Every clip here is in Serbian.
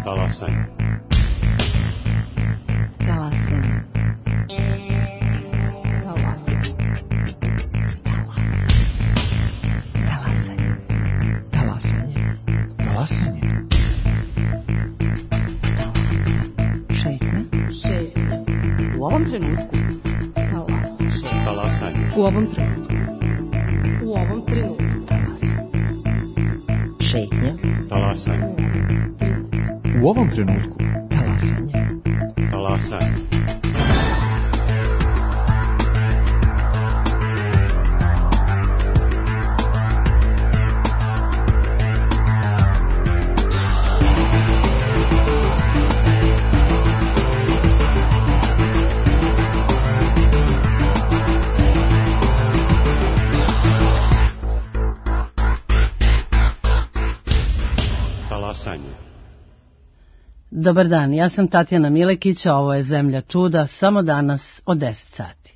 Talasanje. Talasanje. Talasanje. Talasanje. Talasanje. Talasanje. Šetnja. U ovom trenutku. Talasanje. U ovom trenutku. U ovom trenutku. Šetnja. Talasanje. U ovom trenutku. Talasanje. Talasanje. Dobar dan, ja sam Tatjana Milekić, a ovo je Zemlja čuda, samo danas od 10 sati.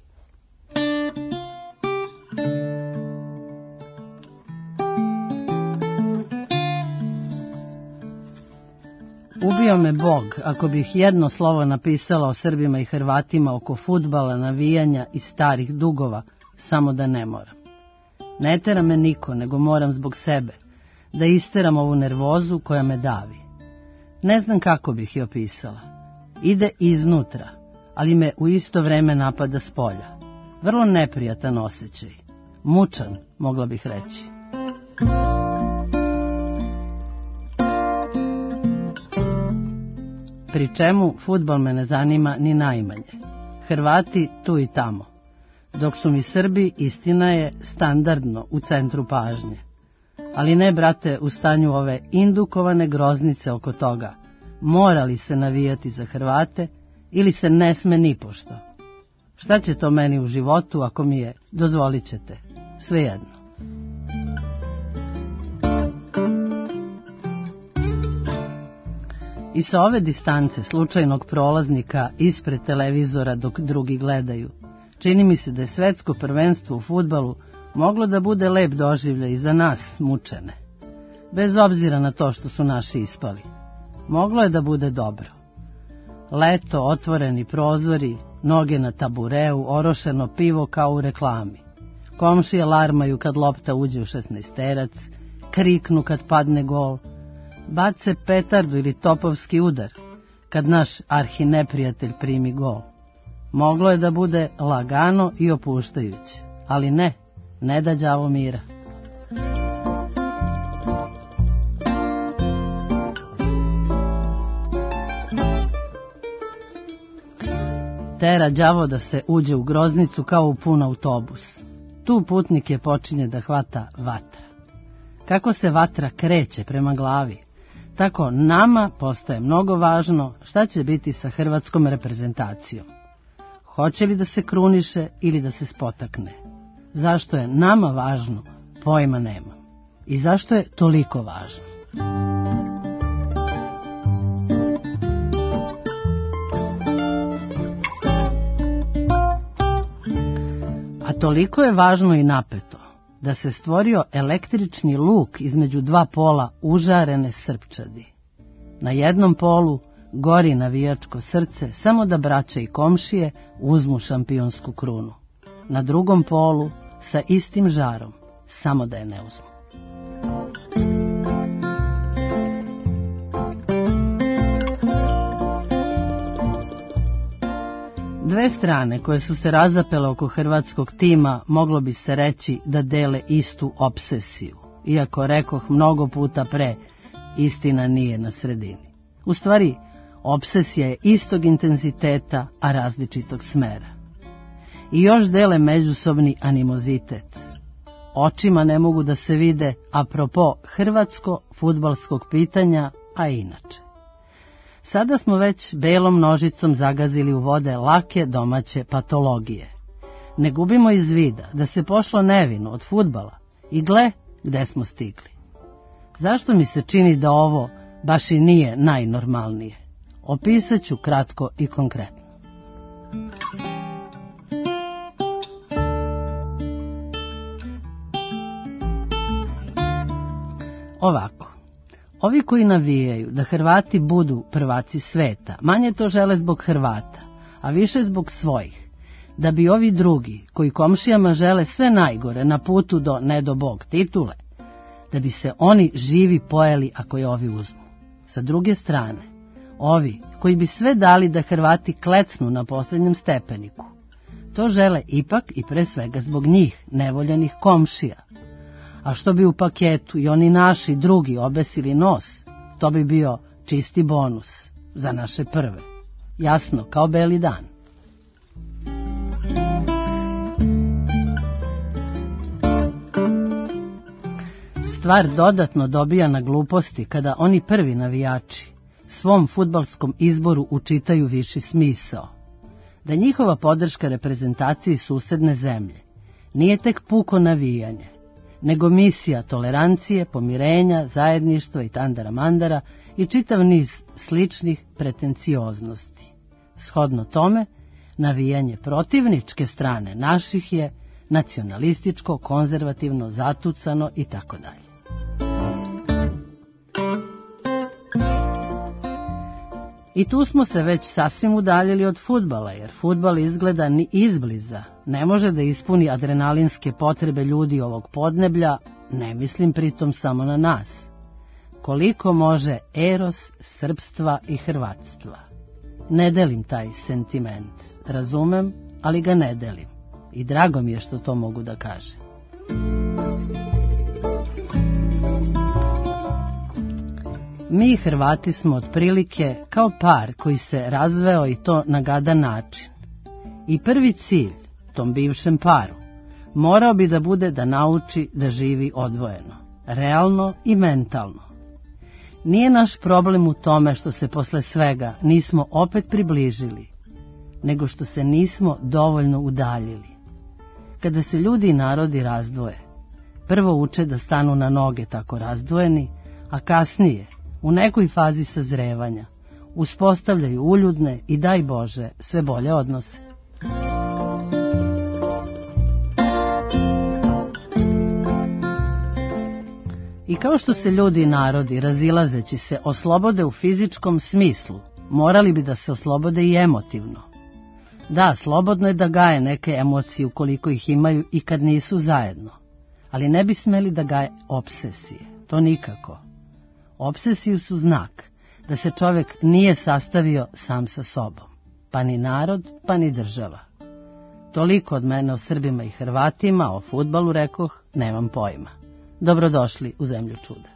Ubio me Bog ako bih jedno slovo napisala o Srbima i Hrvatima oko fudbala, navijanja i starih dugova, samo da ne moram. Ne tera me niko, nego moram zbog sebe, da isteram ovu nervozu koja me davi. Ne znam kako bih je opisala. Ide iznutra, ali me u isto vreme napada s polja. Vrlo neprijatan osjećaj. Mučan, mogla bih reći. Pri čemu fudbal me ne zanima ni najmanje. Hrvati tu i tamo. Dok su mi Srbi, istina je, standardno u centru pažnje. Ali ne, brate, u stanju ove indukovane groznice oko toga. Mora li se navijati za Hrvate ili se ne sme nipošto? Šta će to meni u životu ako mi je, dozvolit ćete, svejedno. I sa ove distance slučajnog prolaznika ispred televizora dok drugi gledaju, čini mi se da je svetsko prvenstvo u fudbalu moglo da bude lep doživljaj i za nas, mučene. Bez obzira na to što su naši ispali. Moglo je da bude dobro. Leto, otvoreni prozori, noge na tabureu, orošeno pivo kao u reklami. Komšije larmaju kad lopta uđe u 16-terac, kriknu kad padne gol, bace petardu ili topovski udar kad naš arhineprijatelj primi gol. Moglo je da bude lagano i opuštajuće, ali ne da đavo mira. Tera đavo da se uđe u groznicu kao u pun autobus. Tu putnike počinje da hvata vatra. Kako se vatra kreće prema glavi, tako nama postaje mnogo važno šta će biti sa hrvatskom reprezentacijom. Hoće li da se kruniše ili da se spotakne? Zašto je nama važno, pojma nema. I zašto je toliko važno? A toliko je važno i napeto da se stvorio električni luk između dva pola užarene srpčadi. Na jednom polu gori navijačko srce samo da braća i komšije uzmu šampionsku krunu. Na drugom polu sa istim žarom, samo da je ne uzmu. Dve strane koje su se razapele oko hrvatskog tima moglo bi se reći da dele istu obsesiju. Iako rekoh mnogo puta pre, istina nije na sredini. U stvari, obsesija je istog intenziteta, a različitog smera. I još dele međusobni animozitet. Očima ne mogu da se vide apropo hrvatsko-fudbalskog pitanja, a inače. Sada smo već belom nožicom zagazili u vode lake domaće patologije. Ne gubimo iz vida da se pošlo nevino od fudbala i gle gde smo stigli. Zašto mi se čini da ovo baš i nije najnormalnije? Opisat ću kratko i konkretno. Ovako, Ovi koji navijaju da Hrvati budu prvaci sveta, manje to žele zbog Hrvata, a više zbog svojih, da bi ovi drugi, koji komšijama žele sve najgore na putu do ne do Bog titule, da bi se oni živi pojeli ako je ovi uzmu. Sa druge strane, ovi koji bi sve dali da Hrvati klecnu na posljednjem stepeniku, to žele ipak i pre svega zbog njih, nevoljenih komšija. A što bi u paketu i oni naši drugi obesili nos, to bi bio čisti bonus za naše prve. Jasno, kao beli dan. Stvar dodatno dobija na gluposti kada oni prvi navijači svom fudbalskom izboru učitaju viši smisao. Da njihova podrška reprezentaciji susedne zemlje nije tek puko navijanje, nego misija tolerancije, pomirenja, zajedništva i tandara mandara i čitav niz sličnih pretencioznosti. Shodno tome, navijanje protivničke strane naših je nacionalističko, konzervativno, zatucano i tako dalje. I tu smo se već sasvim udaljili od fudbala, jer fudbal izgleda ni izbliza ne može da ispuni adrenalinske potrebe ljudi ovog podneblja, ne mislim pritom samo na nas. Koliko može eros srpstva i hrvatstva. Ne delim taj sentiment, razumem, ali ga ne delim. I drago mi je što to mogu da kažem. Mi Hrvati smo otprilike kao par koji se razveo i to na gadan način. I prvi cilj tom bivšem paru morao bi da bude da nauči da živi odvojeno, realno i mentalno. Nije naš problem u tome što se posle svega nismo opet približili, nego što se nismo dovoljno udaljili. Kada se ljudi i narodi razdvoje, prvo uče da stanu na noge tako razdvojeni, a kasnije, u nekoj fazi sazrevanja, uspostavljaju uljudne i, daj Bože, sve bolje odnose. I kao što se ljudi i narodi, razilazeći se, oslobode u fizičkom smislu, morali bi da se oslobode i emotivno. Da, slobodno je da gaje neke emocije ukoliko ih imaju i kad nisu zajedno, ali ne bi smeli da gaje obsesije, to nikako. Obsesiju su znak da se čovjek nije sastavio sam sa sobom, pa ni narod, pa ni država. Toliko od mene o Srbima i Hrvatima, o fudbalu rekoh, nemam pojma. Dobrodošli u zemlju čuda.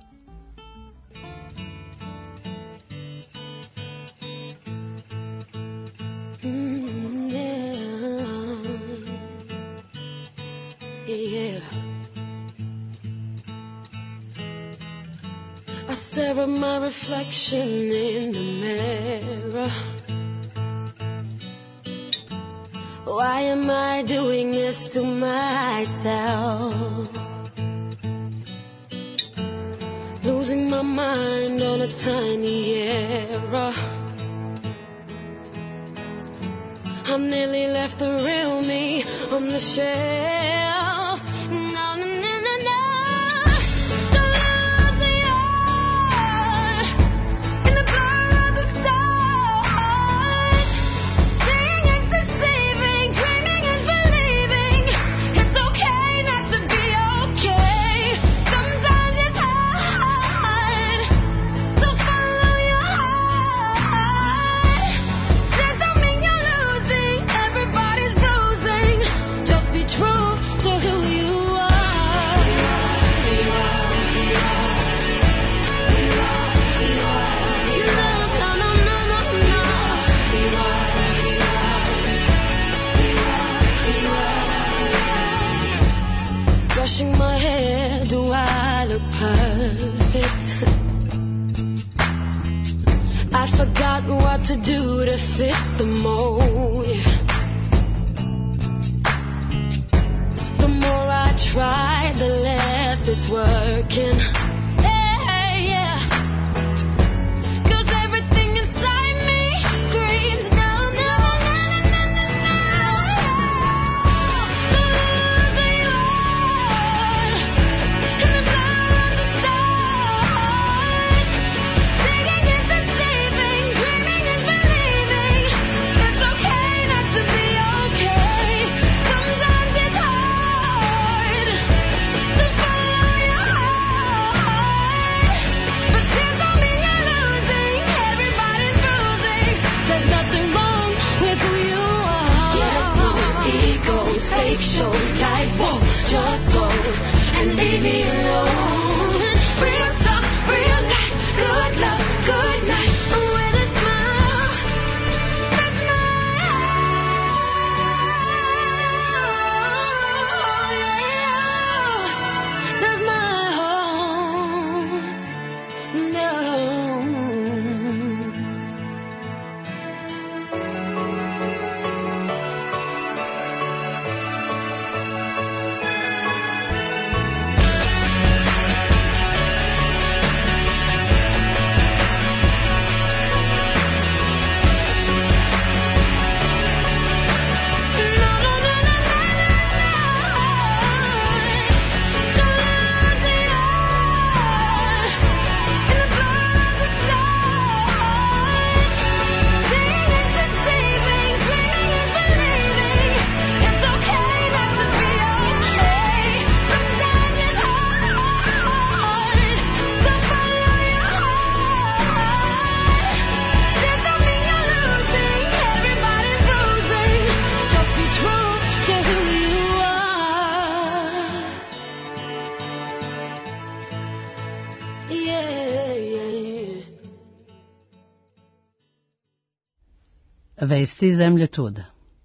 I stare at my reflection in the mirror. Why am I doing this to myself? Losing my mind on a tiny error. I nearly left the real me on the shelf. No, no, no, no, no. Don't lose the eye in the blur of the stars. Seeing is deceiving, dreaming is believing. It's okay not to be okay. Sometimes it's hard to follow your heart. This don't mean you're losing, everybody's bruising. Just be true to who you are. No, no, no, no, no. Brushing my hair, do I look perfect? I forgot what to do to fit the mold. The more I try, the less it's working. Yeah, yeah. 'Cause everything inside me screams no, no, no, no, no, no, no. The loser you are, in the blur of the stars. Vesti zemlje čuda.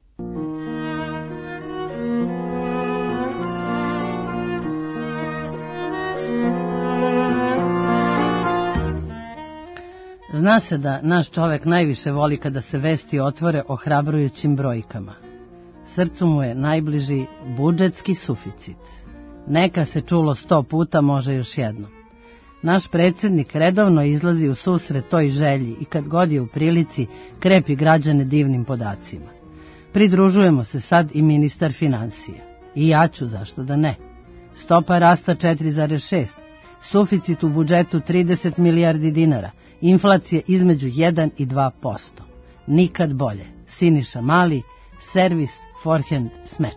Zna se da naš čovek najviše voli kada se vesti otvore ohrabrujućim brojkama. Srcu mu je najbliži budžetski suficit. Neka se čulo 100 puta, može još jednom. Naš predsjednik redovno izlazi u susret toj želji i kad god je u prilici krepi građane divnim podacima. Pridružujemo se sad i ministar financija. I ja ću, zašto da ne. Stopa rasta 4,6, suficit u budžetu 30 milijardi dinara, inflacije između 1 i 2%. Nikad bolje. Siniša Mali, servis, forehand, smeč.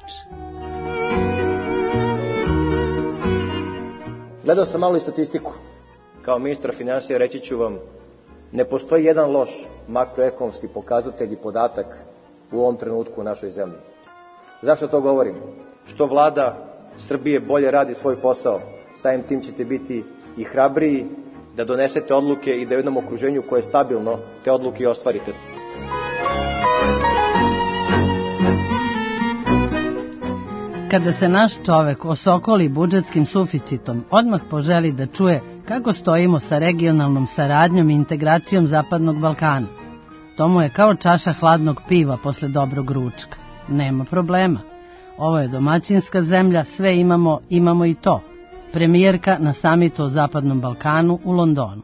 Gledao sam malo i statistiku. Kao ministar financija reći ću vam, ne postoji jedan loš makroekonomski pokazatelj i podatak u ovom trenutku u našoj zemlji. Zašto to govorim? Što vlada Srbije bolje radi svoj posao, samim tim ćete biti i hrabriji da donesete odluke i da u jednom okruženju koje je stabilno te odluke i ostvarite. Kada se naš čovek osokoli budžetskim suficitom, odmah poželi da čuje kako stojimo sa regionalnom saradnjom i integracijom Zapadnog Balkana. To mu je kao čaša hladnog piva posle dobrog ručka. Nema problema. Ovo je domaćinska zemlja, sve imamo, imamo i to. Premijerka na samitu o Zapadnom Balkanu u Londonu.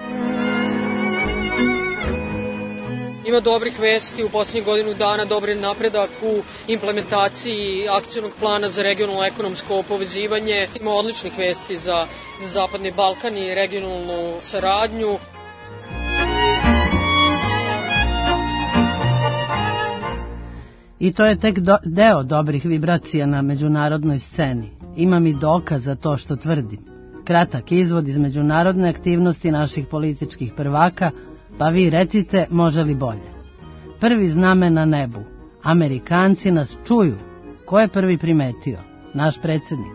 Ima dobrih vesti u posljednjih godinu dana, dobri napredak u implementaciji akcionog plana za regionalno ekonomsko povezivanje. Ima odličnih vesti za Zapadni Balkan i regionalnu saradnju. I to je tek deo dobrih vibracija na međunarodnoj sceni. Imam i dokaz za to što tvrdim. Kratak izvod iz međunarodne aktivnosti naših političkih prvaka, pa vi recite može li bolje. Prvi znamen na nebu. Amerikanci nas čuju. Ko je prvi primetio? Naš predsjednik.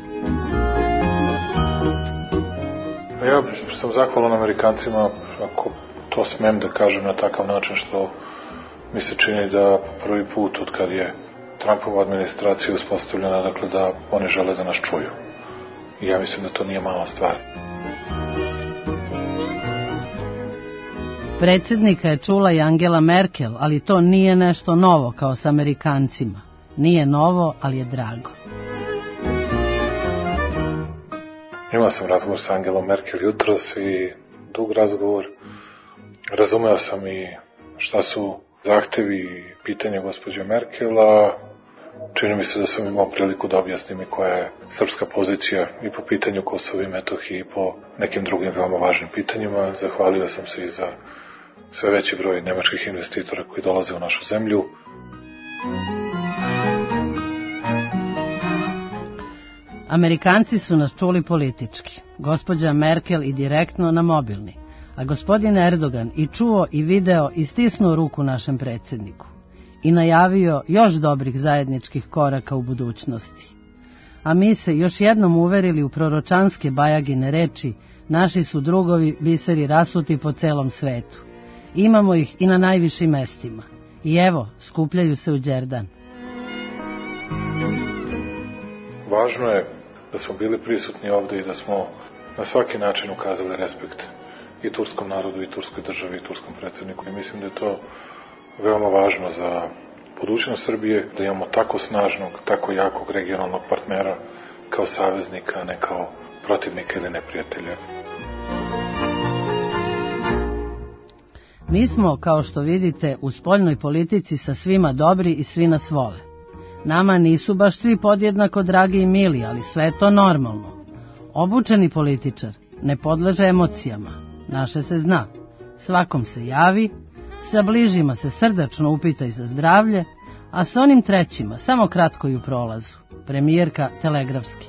Ja sam zahvalan Amerikancima, ako to smem da kažem na takav način, što mi se čini da prvi put od kad je Trumpova administracija uspostavljena, dakle da oni žele da nas čuju. I ja mislim da to nije mala stvar. Predsjednika je čula i Angela Merkel, ali to nije nešto novo kao s Amerikancima. Nije novo, ali je drago. Imao sam razgovor sa Angelom Merkel jutros i dug razgovor. Razumeo sam i šta su zahtevi i pitanja gospođe Merkel, a čini mi se da sam imao priliku da objasnim i koja je srpska pozicija i po pitanju Kosova i Metohije i po nekim drugim veoma važnim pitanjima. Zahvalio sam se i za sve veći broj nemačkih investitora koji dolaze u našu zemlju. Amerikanci su nas čuli politički, gospođa Merkel i direktno na mobilni, a gospodin Erdogan i čuo i video i stisnuo ruku našem predsjedniku i najavio još dobrih zajedničkih koraka u budućnosti. A mi se još jednom uverili u proročanske Bajagine reči, naši su drugovi biseri rasuti po celom svetu. Imamo ih i na najvišim mestima. I evo, skupljaju se u Đerdan. Važno je da smo bili prisutni ovde i da smo na svaki način ukazali respekt i turskom narodu, i turskoj državi, i turskom predsjedniku. I mislim da je to veoma važno za budućnost Srbije, da imamo tako snažnog, tako jakog regionalnog partnera kao saveznika, a ne kao protivnika ili neprijatelja. Mi smo, kao što vidite, u spoljnoj politici sa svima dobri i svi nas vole. Nama nisu baš svi podjednako dragi i mili, ali sve je to normalno. Obučeni političar ne podleže emocijama, naše se zna. Svakom se javi, sa bližima se srdačno upita i za zdravlje, a sa onim trećima samo kratko i u prolazu. Premijerka telegrafski.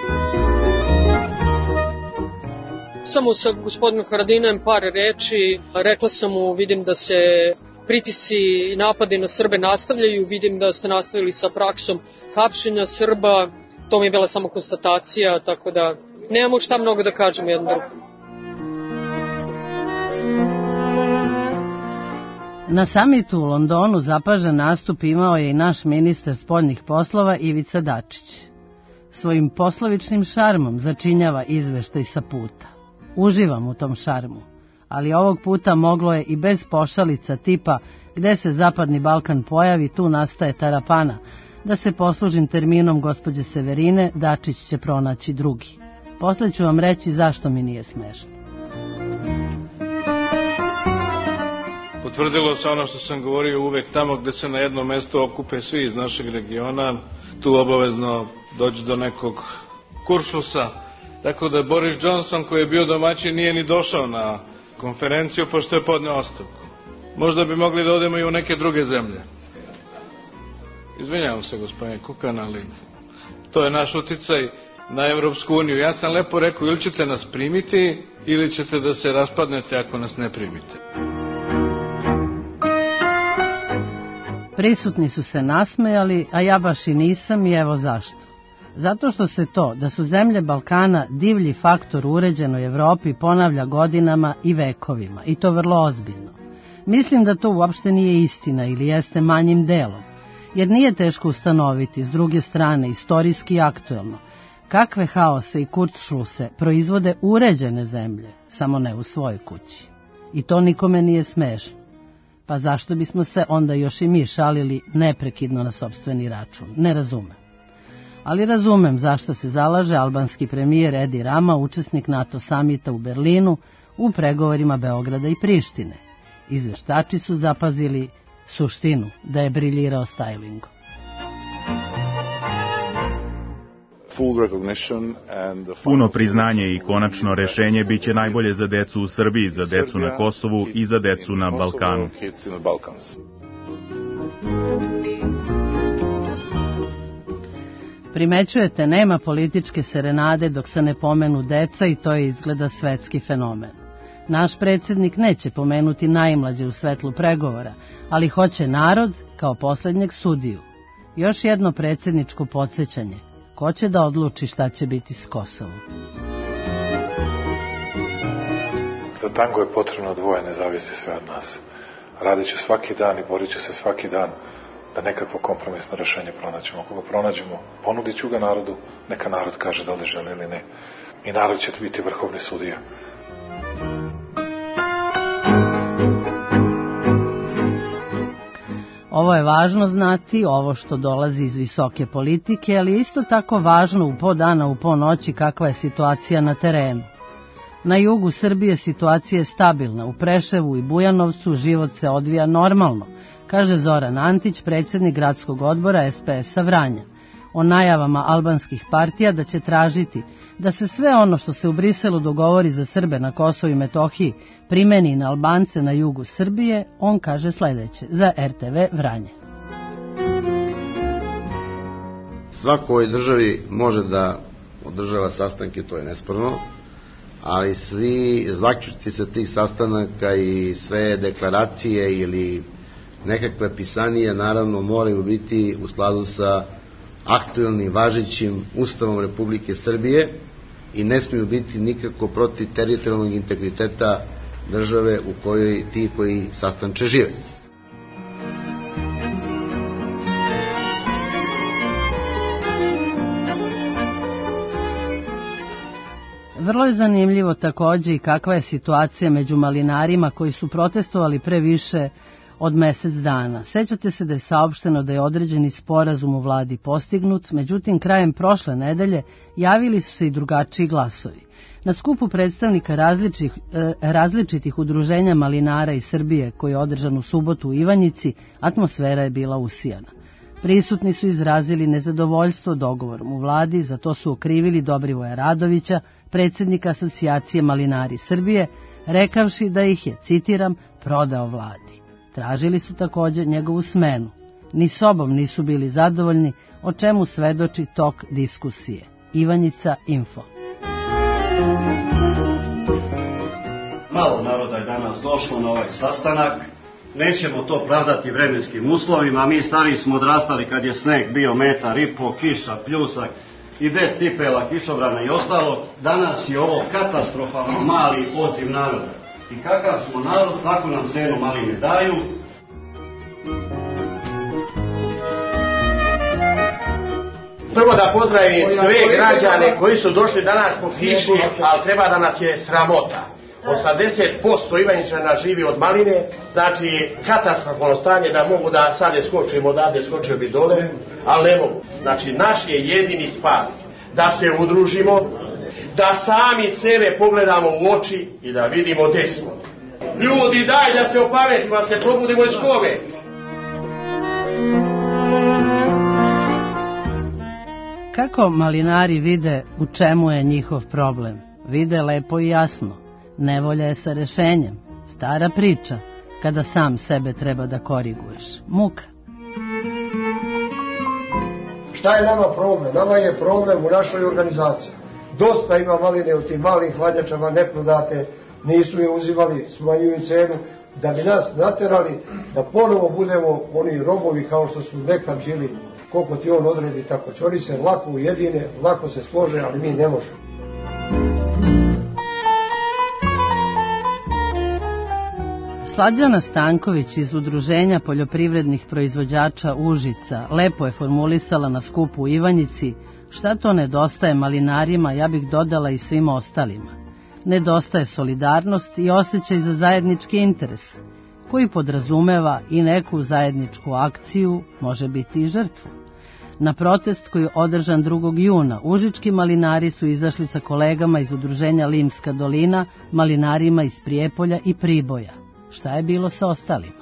Samo sa gospodinom Haradinajem par reči. Rekla sam mu, vidim da se pritisci i napadi na Srbe nastavljaju, vidim da ste nastavili sa praksom hapšenja Srba. To mi je bila samo konstatacija, tako da nemamo šta mnogo da kažemo jedan drugom. Na samitu u Londonu zapažen nastup imao je i naš ministar spoljnih poslova Ivica Dačić. Svojim poslovičnim šarmom začinjava izveštaj sa puta. Uživam u tom šarmu, ali ovog puta moglo je i bez pošalica tipa gde se Zapadni Balkan pojavi, tu nastaje tarapana. Da se poslužim terminom gospođe Severine, Dačić će pronaći drugi. Posle ću vam reći zašto mi nije smešno. Potvrdilo se ono što sam govorio, uvek tamo gde se na jedno mesto okupe svi iz našeg regiona, tu obavezno dođe do nekog kuršlusa. Tako da Boris Johnson, koji je bio domaćin, nije ni došao na konferenciju pošto je podneo ostavku. Možda bi mogli da odemo i u neke druge zemlje. Izvinjavam se, gospodine Kukan, ali to je naš uticaj na Evropsku uniju. Ja sam lepo rekao, ili ćete nas primiti, ili ćete da se raspadnete ako nas ne primite. Prisutni su se nasmejali, a ja baš i nisam, i evo zašto. Zato što se to, da su zemlje Balkana divlji faktor u uređenoj Evropi, ponavlja godinama i vekovima, i to vrlo ozbiljno. Mislim da to uopšte nije istina ili jeste manjim delom, jer nije teško ustanoviti, s druge strane, istorijski i aktuelno, kakve haose i kurtšluse proizvode uređene zemlje, samo ne u svojoj kući. I to nikome nije smešno. Pa zašto bismo se onda još i mi šalili neprekidno na sopstveni račun? Ne razumem. Ali razumem zašto se zalaže albanski premijer Edi Rama, učesnik NATO samita u Berlinu, u pregovorima Beograda i Prištine. Izveštači su zapazili suštinu, da je briljirao stajlingom. Puno priznanje i konačno rešenje biće najbolje za decu u Srbiji, za decu na Kosovu i za decu na Balkanu. Primećujete, nema političke serenade dok se ne pomenu deca i to je izgleda svetski fenomen. Naš predsjednik neće pomenuti najmlađe u svetlu pregovora, ali hoće narod kao posljednjeg sudiju. Još jedno predsjedničko podsjećanje. Ko će da odluči šta će biti s Kosovom? Za tango je potrebno dvoje, ne zavisi sve od nas. Radit ću svaki dan i borit ću se svaki dan da nekakvo kompromisno rešenje pronađemo. Ako ga pronađemo, ponudit ću ga narodu, neka narod kaže da li želi ili ne. I narod će biti vrhovni sudija. Ovo je važno znati, ovo što dolazi iz visoke politike, ali je isto tako važno u po dana, u po noći kakva je situacija na terenu. Na jugu Srbije situacija je stabilna, u Preševu i Bujanovcu život se odvija normalno, kaže Zoran Antić, predsjednik gradskog odbora SPS-a Vranja. O najavama albanskih partija da će tražiti da se sve ono što se u Briselu dogovori za Srbe na Kosovu i Metohiji primeni na Albance na jugu Srbije, on kaže sljedeće za RTV Vranje. Svako u ovoj državi može da održava sastanke, to je nesporno, ali svi zaključci sa tih sastanaka i sve deklaracije ili nekakve pisanije naravno moraju biti u skladu sa aktuelnim važećim Ustavom Republike Srbije i ne smiju biti nikako protiv teritorijalnog integriteta države u kojoj ti koji sastanče žive. Vrlo je zanimljivo također i kakva je situacija među malinarima koji su protestovali pre više od mjesec dana. Sećate se da je saopšteno da je određeni sporazum u vladi postignut, međutim krajem prošle nedelje javili su se i drugačiji glasovi. Na skupu predstavnika različitih udruženja malinara iz Srbije, koji je održan u subotu u Ivanjici, atmosfera je bila usijana. Prisutni su izrazili nezadovoljstvo dogovorom u vladi, za to su okrivili Dobrivoja Radovića, predsjednika Asocijacije malinari Srbije, rekavši da ih je, citiram, prodao vladi. Tražili su također njegovu smenu. Ni sobom nisu bili zadovoljni, o čemu svedoči tok diskusije. Ivanjica Info. Malo naroda je danas došlo na ovaj sastanak. Nećemo to pravdati vremenskim uslovima. Mi stari smo odrastali kad je sneg bio metar i po, kiša, pljusak i bez cipela, kišobrana i ostalo. Danas je ovo katastrofalno mali odziv naroda. I kakav smo narod, tako nam cenu maline daju. Prvo da pozdravim sve građane koji su došli danas po kiši, ali treba da nas je sramota. 80% Ivanjičana živi od maline, znači katastrofalno stanje da mogu da sad skočimo odavde, skočio bi dole, ali ne mogu. Znači naš je jedini spas da se udružimo, da sami sebe pogledamo u oči i da vidimo gde smo. Ljudi, daj da se opametimo, da se probudimo iz kome. Kako malinari vide u čemu je njihov problem? Vide lepo i jasno. Nevolja je sa rešenjem. Stara priča, kada sam sebe treba da koriguješ. Muka. Šta je nama problem? Nama je problem u našoj organizaciji. Dosta ima maline u tim malim hladnjačama, neprodate, nisu je uzimali, smanjuju cenu, da bi nas naterali da ponovo budemo oni robovi kao što su nekad žili. Koliko ti on odredi, tako će. Oni se lako ujedine, lako se slože, ali mi ne možemo. Slađana Stanković iz Udruženja poljoprivrednih proizvođača Užica lepo je formulisala na skupu u Ivanjici šta to nedostaje malinarima, ja bih dodala i svima ostalima. Nedostaje solidarnost i osjećaj za zajednički interes, koji podrazumeva i neku zajedničku akciju, može biti i žrtvu. Na protest koji je održan 2. juna, užički malinari su izašli sa kolegama iz Udruženja Limska dolina, malinarima iz Prijepolja i Priboja. Šta je bilo sa ostalima?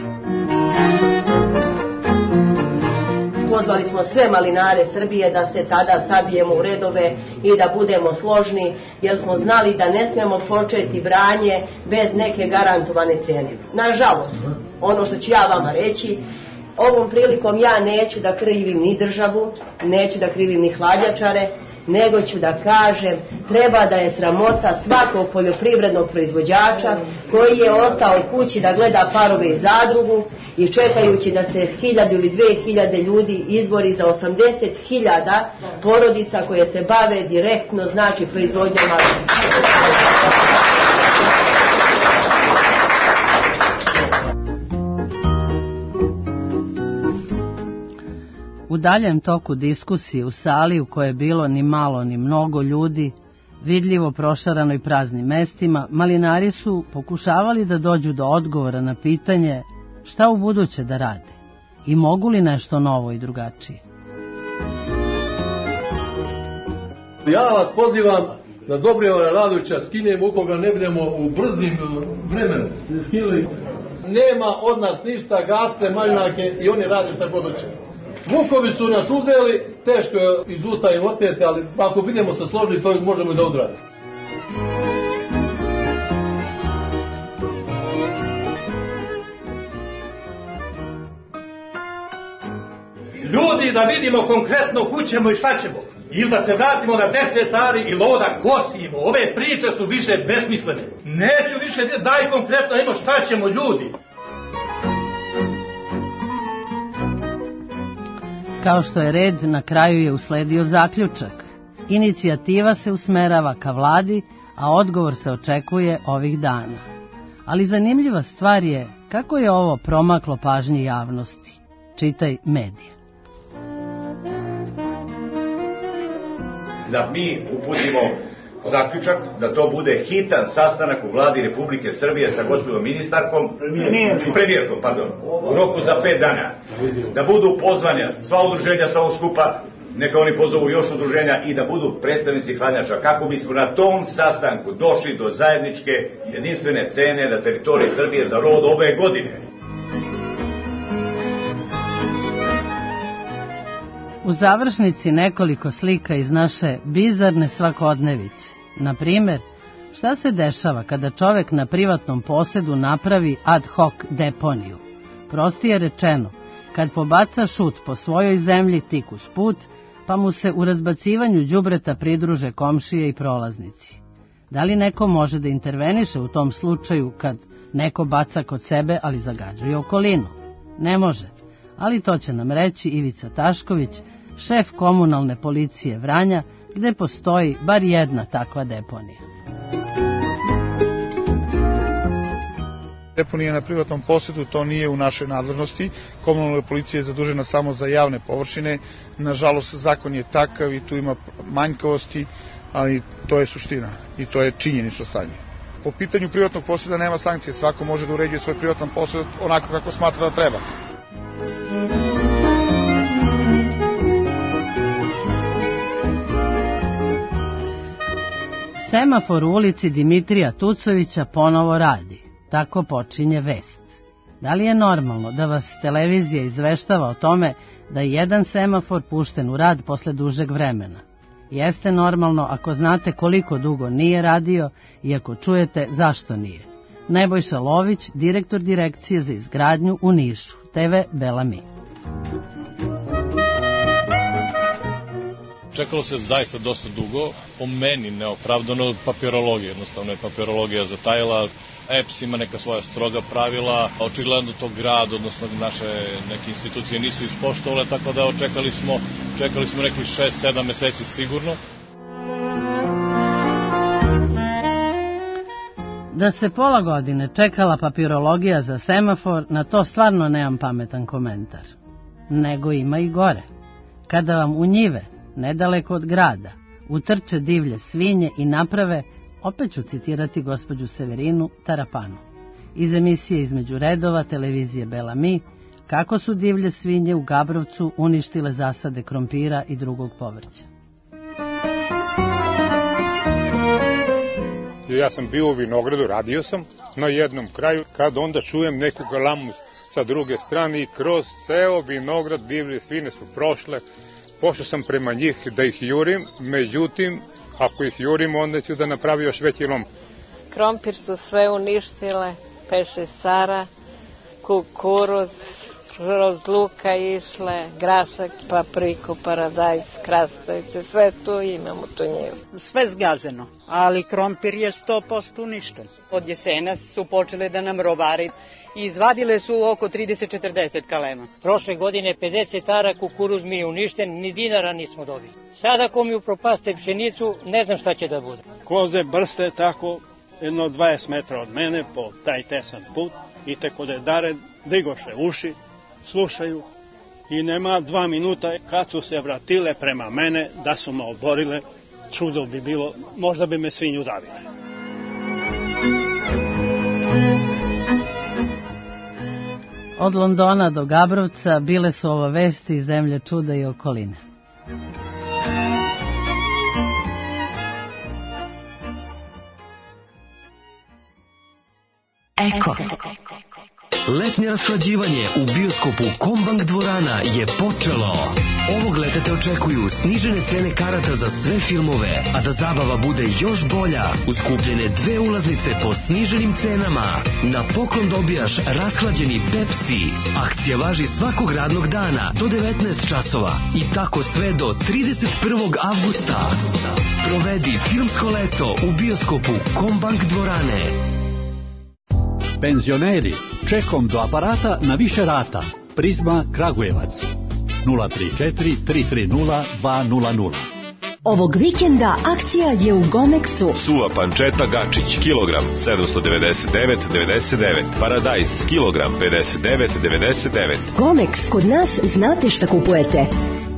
Pozvali smo sve malinare Srbije da se tada sabijemo u redove i da budemo složni, jer smo znali da ne smemo početi branje bez neke garantovane cene. Nažalost, ono što ću ja vama reći, ovom prilikom ja neću da krivim ni državu, neću da krivim ni hladnjačare, nego ću da kažem, treba da je sramota svakog poljoprivrednog proizvođača koji je ostao kući da gleda parove i zadrugu i čekajući da se 1000 ili 2000 ljudi izbori za 80.000 porodica koje se bave direktno, znači proizvodnjom malina. U daljem toku diskusije u sali u kojoj je bilo ni malo ni mnogo ljudi, vidljivo prošarano i praznim mestima, malinari su pokušavali da dođu do odgovora na pitanje šta u buduće da rade i mogu li nešto novo i drugačije. Ja vas pozivam da Dobrivana Radovića skinemo ukoga ne budemo u brzim vremenu. Nema od nas ništa, gaste, malinake i oni rade šta god hoće. Vukovi su nas uzeli, teško je izvuta im otete, ali ako budemo se složili, to možemo i da odradimo. Ljudi, da vidimo konkretno kućemo i šta ćemo. Ili da se vratimo na 10 ari i lovo da kosimo. Ove priče su više besmislene. Neću više, daj konkretno, ima šta ćemo ljudi. Kao što je red, na kraju je usledio zaključak. Inicijativa se usmerava ka vladi, a odgovor se očekuje ovih dana. Ali zanimljiva stvar je kako je ovo promaklo pažnji javnosti. Čitaj medije. Da mi uputimo zaključak da to bude hitan sastanak u vladi Republike Srbije sa gospođom ministarkom, premijerkom, pardon, u roku za 5 dana. Da budu pozvanja sva udruženja sa ovog skupa, neka oni pozovu još udruženja i da budu predstavnici hladnjača, kako bismo na tom sastanku došli do zajedničke jedinstvene cene na teritoriji Srbije za rod ove godine. U završnici nekoliko slika iz naše bizarne svakodnevice. Na primjer, šta se dešava kada čovek na privatnom posedu napravi ad hoc deponiju? Prostije rečeno, kad pobaca šut po svojoj zemlji tik uz put, pa mu se u razbacivanju đubreta pridruže komšije i prolaznici. Da li neko može da interveniše u tom slučaju kad neko baca kod sebe, ali zagađuje okolinu? Ne može, ali to će nam reći Ivica Tašković, šef komunalne policije Vranja, gde postoji bar jedna takva deponija. Deponija na privatnom posedu, to nije u našoj nadležnosti. Komunalna policija je zadužena samo za javne površine. Nažalost, zakon je takav i tu ima manjkavosti, ali to je suština i to je činjenično stanje. Po pitanju privatnog poseda nema sankcije, svako može da uređuje svoj privatan posed onako kako smatra da treba. Semafor u ulici Dimitrija Tucovića ponovo radi. Tako počinje vest. Da li je normalno da vas televizija izveštava o tome da je jedan semafor pušten u rad posle dužeg vremena? Jeste normalno ako znate koliko dugo nije radio i ako čujete zašto nije. Nebojša Lović, direktor Direkcije za izgradnju u Nišu, TV Bela Mi. Čekalo se zaista dosta dugo, po meni neopravdano papirologija, jednostavno je papirologija zatajila. EPS ima neka svoja stroga pravila, očigledno to grad, odnosno naše neke institucije nisu ispoštovale, tako da čekali smo nekih 6-7 meseci sigurno. Da se pola godine čekala papirologija za semafor, na to stvarno nemam pametan komentar. Nego ima i gore. Kada vam u njive, nedaleko od grada, utrče divlje svinje i naprave, opet ću citirati gospođu Severinu Tarapanu. Iz emisije Između redova televizije Bela Mi, kako su divlje svinje u Gabrovcu uništile zasade krompira i drugog povrća. Ja sam bio u vinogradu, radio sam na jednom kraju, kad onda čujem neku galamu sa druge strane i kroz ceo vinograd divlje svine su prošle. Pošao sam prema njih da ih jurim, međutim, ako ih jurim, onda ću da napravi još veći lom. Krompir su sve uništile, pešesara, kukuruz, kroz luka išle, grašak, papriku, paradajz, krastavice, sve tu imamo tu njivu. Sve zgazeno, ali krompir je 100% uništen. Od jesena su počele da nam rovari i izvadile su oko 30-40 kalema. Prošle godine 50 ara kukuruz mi je uništen, ni dinara nismo dobili. Sada ako mi upropaste pšenicu, ne znam šta će da bude. Koze brste tako jedno 20 metra od mene po taj tesan put i te kod dare digoše uši, slušaju i nema 2 minuta kad su se vratile prema mene da su me oborile, čudo bi bilo, možda bi me svinju davile. Od Londona do Gabrovca bile su ovo vesti iz zemlje čuda i okoline. Eko. Letnje rashlađivanje u bioskopu Kombank dvorana je počelo. Ovog leta te očekuju snižene cene karata za sve filmove, a da zabava bude još bolja, uskupljene 2 ulaznice po sniženim cenama. Na poklon dobijaš rashlađeni Pepsi. Akcija važi svakog radnog dana do 19 časova i tako sve do 31. avgusta. Provedi filmsko leto u bioskopu Kombank dvorane. Penzioneri, čekom do aparata na više rata. Prizma Kragujevac 034 330 200. Ovog vikenda akcija je u Gomexu. Suva pančeta Gačić, kilogram 799,99. Paradajz, kilogram 59,99. Gomex, kod nas znate šta kupujete.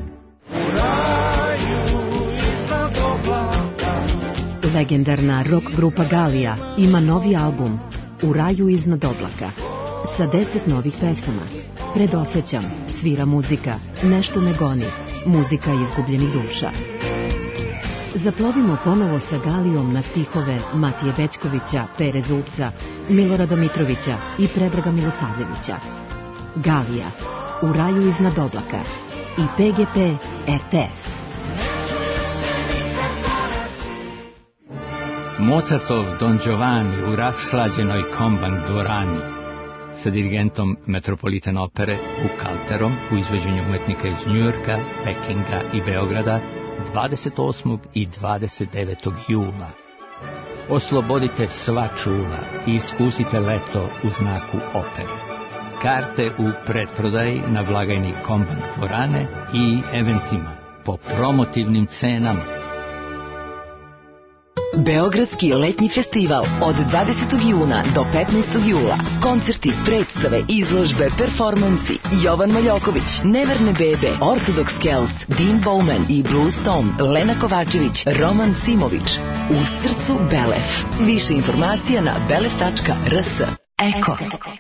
Legendarna rock grupa Galija ima novi album U raju iznad oblaka sa 10 novih pesama. Predosećam, svira muzika, nešto me goni, muzika izgubljenih duša. Zaplovimo ponovo sa Galijom na stihove Matije Bećkovića, Pere Zubca, Milorada Mitrovića i Predraga Milosavljevića. Galija, U raju iznad oblaka i PGP RTS. Mozartov Don Giovanni u rashlađenoj Kombank dvorani sa dirigentom Metropolitan opere Bukalterom u izvođenju umetnika iz Njujorka, Pekinga i Beograda 28. i 29. jula. Oslobodite sva čula i iskusite leto u znaku opere. Karte u pretprodaji na blagajni Kombank dvorane i eventima po promotivnim cenama. Beogradski letnji festival od 20. juna do 15. jula. Koncerti, predstave, izložbe, performansi. Jovan Maljoković, Neverne bebe, Orthodox Celts, Dean Bowman i Blue Stone, Lena Kovačević, Roman Simović. U srcu Belef. Više informacija na belef.rs. Eko.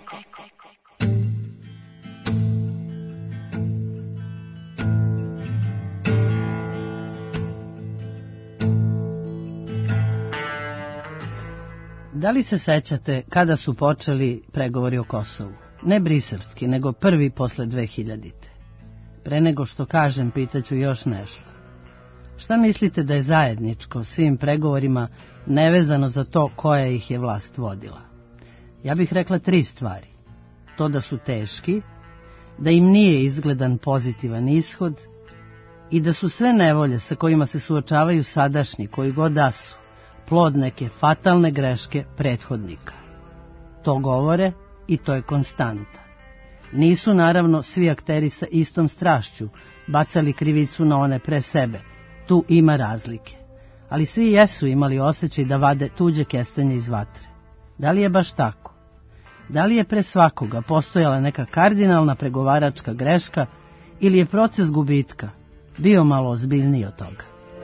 Da li se sećate kada su počeli pregovori o Kosovu? Ne briselski, nego prvi posle 2000. Pre nego što kažem, pitaću još nešto. Šta mislite da je zajedničko svim pregovorima nevezano za to koja ih je vlast vodila? Ja bih rekla 3 stvari. To da su teški, da im nije izgledan pozitivan ishod i da su sve nevolje sa kojima se suočavaju sadašnji, koji god da su, plod neke fatalne greške prethodnika. To govore i to je konstanta. Nisu naravno svi akteri sa istom strašću bacali krivicu na one pre sebe. Tu ima razlike. Ali svi jesu imali osjećaj da vade tuđe kestenje iz vatre. Da li je baš tako? Da li je pre svakoga postojala neka kardinalna pregovaračka greška ili je proces gubitka bio malo ozbiljniji od toga?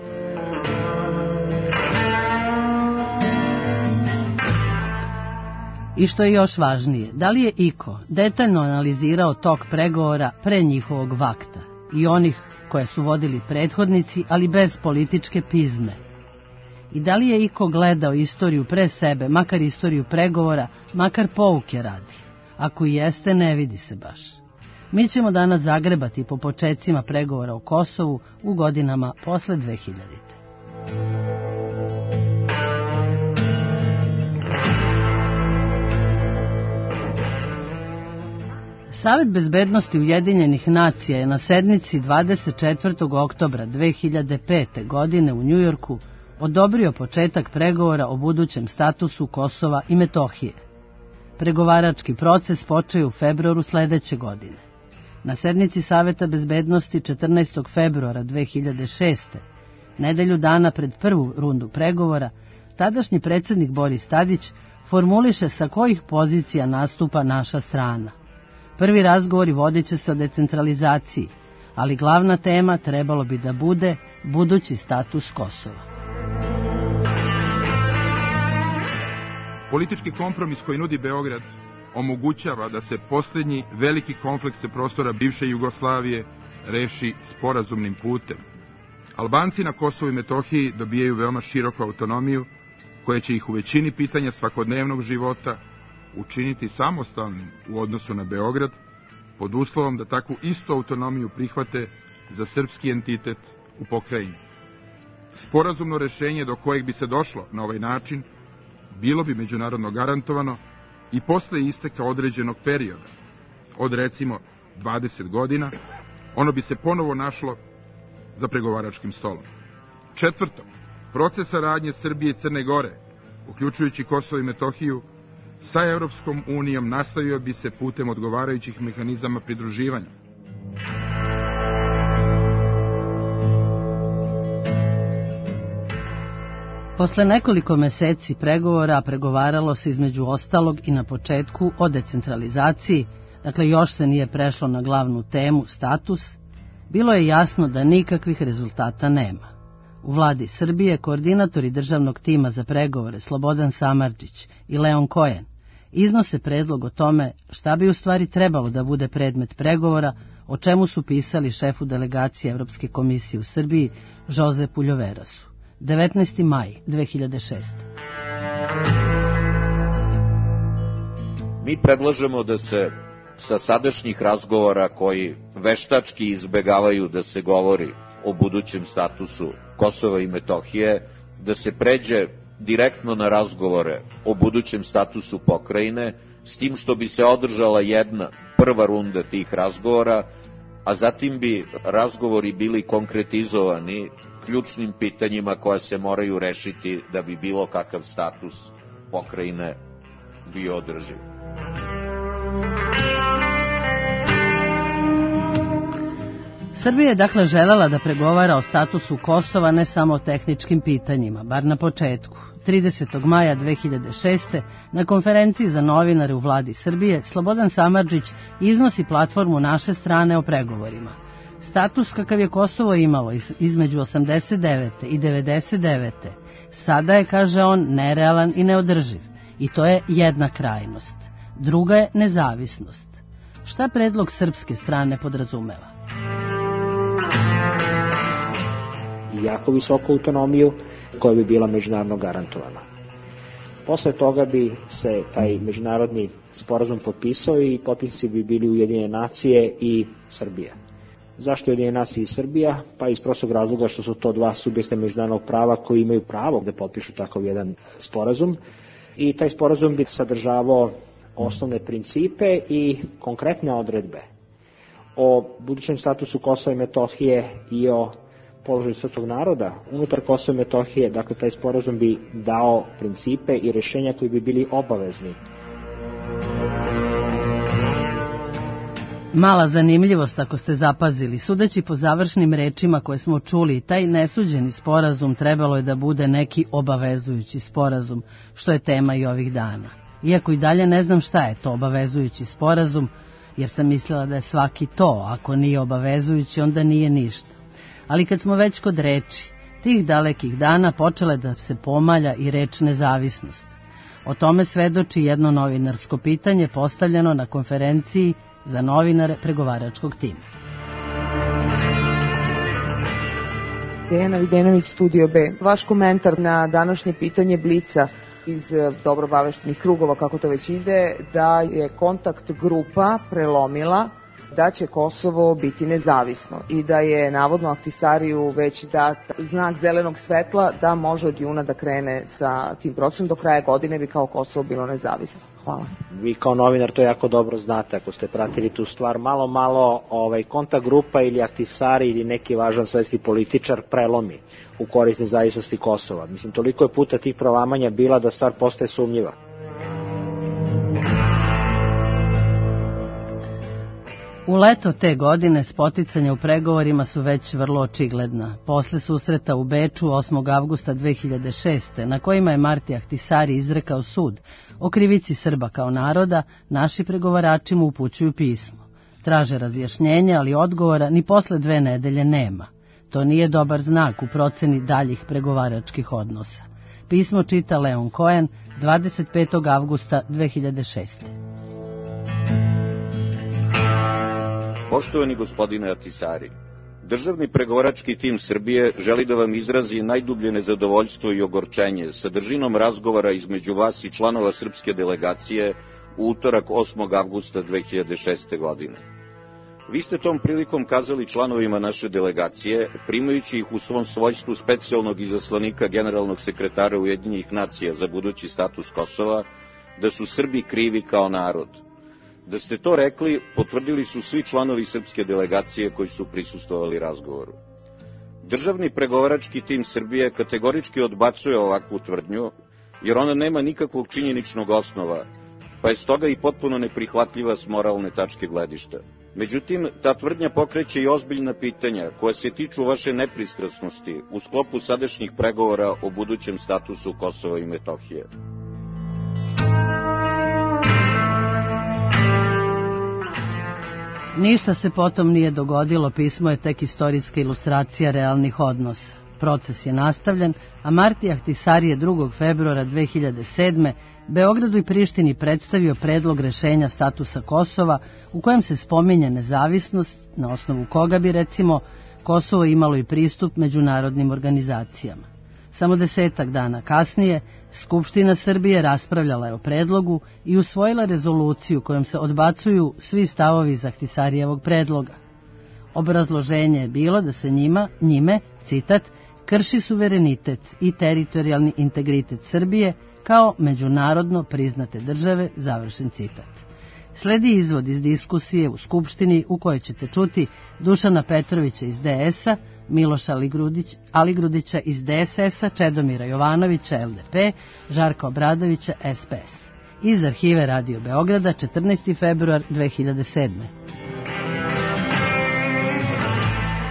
I što je još važnije, da li je iko detaljno analizirao tok pregovora pre njihovog vakta i onih koje su vodili prethodnici, ali bez političke pizme? I da li je iko gledao istoriju pre sebe, makar istoriju pregovora, makar pouke radi? Ako i jeste, ne vidi se baš. Mi ćemo danas zagrebati po počecima pregovora o Kosovu u godinama posle 2000. Savet bezbednosti Ujedinjenih nacija je na sednici 24. oktobra 2005. godine u Njujorku odobrio početak pregovora o budućem statusu Kosova i Metohije. Pregovarački proces počeo u februaru sledeće godine. Na sednici Saveta bezbednosti 14. februara 2006. nedelju dana pred prvu rundu pregovora, tadašnji predsjednik Boris Tadić formuliše sa kojih pozicija nastupa naša strana. Prvi razgovori vodit će se o decentralizaciji, ali glavna tema trebalo bi da bude budući status Kosova. Politički kompromis koji nudi Beograd omogućava da se posljednji veliki konflikt sa prostora bivše Jugoslavije reši sporazumnim putem. Albanci na Kosovu i Metohiji dobijaju veoma široku autonomiju koja će ih u većini pitanja svakodnevnog života učiniti samostalnim u odnosu na Beograd, pod uslovom da takvu istu autonomiju prihvate za srpski entitet u pokrajini. Sporazumno rešenje do kojeg bi se došlo na ovaj način bilo bi međunarodno garantovano i posle isteka određenog perioda, od recimo 20 godina, ono bi se ponovo našlo za pregovaračkim stolom. Četvrto, proces saradnje Srbije i Crne Gore, uključujući Kosovo i Metohiju, sa Evropskom unijom nastavio bi se putem odgovarajućih mehanizama pridruživanja. Posle nekoliko meseci pregovora pregovaralo se između ostalog i na početku o decentralizaciji, dakle još se nije prešlo na glavnu temu, status. Bilo je jasno da nikakvih rezultata nema. U vladi Srbije koordinatori državnog tima za pregovore Slobodan Samardžić i Leon Cohen iznose predlog o tome šta bi u stvari trebalo da bude predmet pregovora, o čemu su pisali šefu delegacije Evropske komisije u Srbiji Jozepu Ljoverasu. 19. maj 2006. Mi predlažemo da se sa sadašnjih razgovora koji veštački izbegavaju da se govori o budućem statusu Kosova i Metohije, da se pređe direktno na razgovore o budućem statusu pokrajine, s tim što bi se održala jedna prva runda tih razgovora, a zatim bi razgovori bili konkretizovani ključnim pitanjima koja se moraju rešiti da bi bilo kakav status pokrajine bio održiv. Srbija je dakle želela da pregovara o statusu Kosova ne samo o tehničkim pitanjima, bar na početku. 30. maja 2006. na konferenciji za novinare u vladi Srbije Slobodan Samardžić iznosi platformu naše strane o pregovorima. Status kakav je Kosovo imalo između 89. i 99. sada je, kaže on, nerealan i neodrživ. I to je jedna krajnost. Druga je nezavisnost. Šta predlog srpske strane podrazumeva? Jako visoku autonomiju koja bi bila međunarodno garantovana. Posle toga bi se taj međunarodni sporazum potpisao i potpisnici bi bili Ujedinjene nacije i Srbija. Zašto Ujedinjene nacije i Srbija? Pa iz prostog razloga što su to dva subjekta međunarodnog prava koji imaju pravo da potpišu takav jedan sporazum i taj sporazum bi sadržavao osnovne principe i konkretne odredbe o budućem statusu Kosova i Metohije i o položaju srpskog naroda unutar Kosova i Metohije. Dakle, taj sporazum bi dao principe i rješenja koji bi bili obavezni. Mala zanimljivost, ako ste zapazili, sudeći po završnim rečima koje smo čuli, taj nesuđeni sporazum trebalo je da bude neki obavezujući sporazum, što je tema i ovih dana. Iako i dalje ne znam šta je to obavezujući sporazum, jer sam mislila da je svaki to, ako nije obavezujući, onda nije ništa. Ali kad smo već kod reči, tih dalekih dana počela je da se pomalja i reč nezavisnost. O tome svedoči jedno novinarsko pitanje postavljeno na konferenciji za novinare pregovaračkog tima. Dejana Videnović, Studio B. Vaš komentar na današnje pitanje Blica iz dobro obaveštenih krugova, kako to već ide, da je kontakt grupa prelomila da će Kosovo biti nezavisno i da je navodno Ahtisariju već dat znak zelenog svetla da može od juna da krene sa tim procesom, do kraja godine bi kao Kosovo bilo nezavisno. Hvala. Vi kao novinar to jako dobro znate, ako ste pratili tu stvar, malo kontakt grupa ili Ahtisari ili neki važan svetski političar prelomi u korist nezavisnosti Kosova. Mislim, toliko je puta tih prolamanja bila da stvar postaje sumnjiva. U leto te godine spoticanja u pregovorima su već vrlo očigledna. Posle susreta u Beču 8. avgusta 2006. na kojima je Marti Ahtisari izrekao sud o krivici Srba kao naroda, naši pregovarači mu upućuju pismo. Traže razjašnjenje, ali odgovora ni posle 2 nedelje nema. To nije dobar znak u proceni daljih pregovaračkih odnosa. Pismo čita Leon Cohen 25. avgusta 2006. Poštovani gospodine Ahtisari, državni pregovarački tim Srbije želi da vam izrazi najdublje nezadovoljstvo i ogorčenje sa držinom razgovora između vas i članova srpske delegacije u utorak 8. avgusta 2006. godine. Vi ste tom prilikom kazali članovima naše delegacije, primajući ih u svom svojstvu specijalnog izaslanika generalnog sekretara Ujedinjenih nacija za budući status Kosova, da su Srbi krivi kao narod. Da ste to rekli, potvrdili su svi članovi srpske delegacije koji su prisustvovali razgovoru. Državni pregovarački tim Srbije kategorički odbacuje ovakvu tvrdnju, jer ona nema nikakvog činjeničnog osnova, pa je stoga i potpuno neprihvatljiva s moralne tačke gledišta. Međutim, ta tvrdnja pokreće i ozbiljna pitanja koja se tiču vaše nepristrasnosti u sklopu sadašnjih pregovora o budućem statusu Kosova i Metohije. Ništa se potom nije dogodilo, pismo je tek istorijska ilustracija realnih odnosa. Proces je nastavljen, a Marti Ahtisari je 2. februara 2007. Beogradu i Prištini predstavio predlog rešenja statusa Kosova u kojem se spominje nezavisnost, na osnovu koga bi, recimo, Kosovo imalo i pristup međunarodnim organizacijama. Samo 10 dana kasnije, Skupština Srbije raspravljala je o predlogu i usvojila rezoluciju kojom se odbacuju svi stavovi iz Ahtisarijevog predloga. Obrazloženje je bilo da se njime, citat, krši suverenitet i teritorijalni integritet Srbije kao međunarodno priznate države, završen citat. Sledi izvod iz diskusije u Skupštini u kojoj ćete čuti Dušana Petrovića iz DS-a, Miloša Aligrudića iz DSS-a, Čedomira Jovanovića LDP, Žarka Obradovića SPS. Iz arhive Radio Beograda, 14. februar 2007.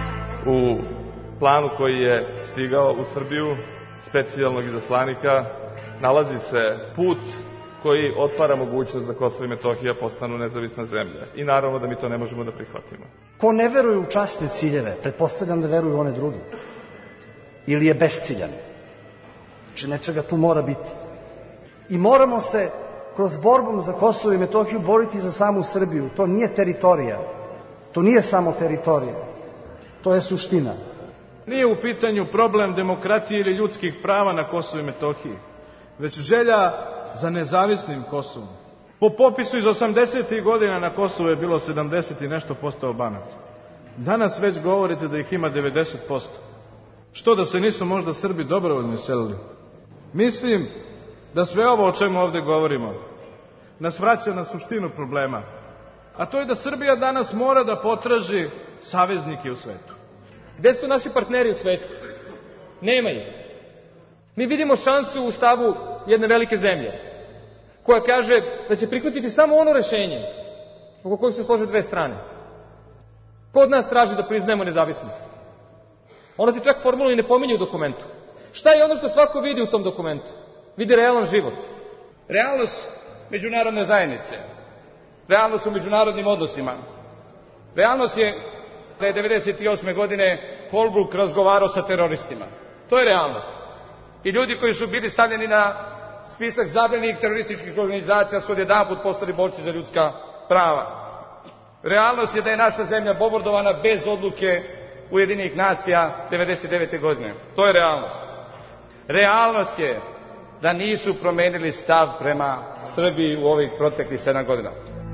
U planu koji je stigao u Srbiju, specijalnog izaslanika, nalazi se put koji otvara mogućnost da Kosovo i Metohija postanu nezavisna zemlja. I naravno da mi to ne možemo da prihvatimo. Ko ne veruje u časne ciljeve, pretpostavljam da veruje u one druge. Ili je besciljan. Znači nečega tu mora biti. I moramo se kroz borbom za Kosovo i Metohiju boriti za samu Srbiju. To nije teritorija. To nije samo teritorija. To je suština. Nije u pitanju problem demokratije ili ljudskih prava na Kosovu i Metohiji, već želja za nezavisnim Kosovom. Po popisu iz 80. godina na Kosovu je bilo 70 i nešto posto Albanaca. Danas već govorite da ih ima 90%. Što da se nisu možda Srbi dobrovoljno iselili? Mislim da sve ovo o čemu ovde govorimo nas vraća na suštinu problema. A to je da Srbija danas mora da potraži saveznike u svetu. Gde su naši partneri u svetu? Nema ih. Mi vidimo šansu u stavu jedne velike zemlje, koja kaže da će prihvatiti samo ono rešenje oko kojeg se slože dve strane. Ko od nas traži da priznajemo nezavisnost? Ona se čak formalno i ne pominje u dokumentu. Šta je ono što svako vidi u tom dokumentu? Vidi realan život. Realnost međunarodne zajednice. Realnost u međunarodnim odnosima. Realnost je da je 1998. godine Holbrooke razgovarao sa teroristima. To je realnost. I ljudi koji su bili stavljeni na spisak zabranjenih terorističkih organizacija su odjedanput postali borci za ljudska prava. Realnost je da je naša zemlja bombardovana bez odluke Ujedinjenih nacija 1999. godine. To je realnost. Realnost je da nisu promenili stav prema Srbiji u ovih proteklih 7 godina.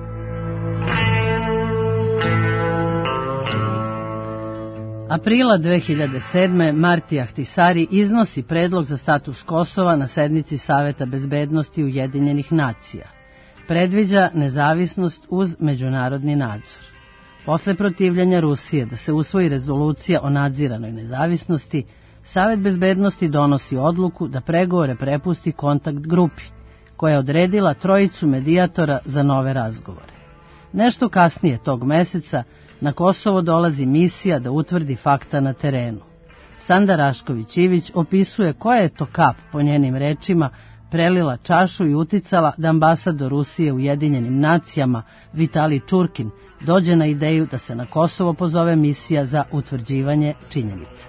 Aprila 2007. Marti Ahtisari iznosi predlog za status Kosova na sednici Saveta bezbednosti Ujedinjenih nacija. Predviđa nezavisnost uz međunarodni nadzor. Posle protivljanja Rusije da se usvoji rezolucija o nadziranoj nezavisnosti, Savet bezbednosti donosi odluku da pregovore prepusti kontakt grupi, koja je odredila trojicu medijatora za nove razgovore. Nešto kasnije tog meseca na Kosovo dolazi misija da utvrdi fakta na terenu. Sanda Rašković-Ivić opisuje koja je to kap, po njenim rečima, prelila čašu i uticala da ambasador Rusije u Ujedinjenim nacijama Vitali Čurkin dođe na ideju da se na Kosovo pozove misija za utvrđivanje činjenica.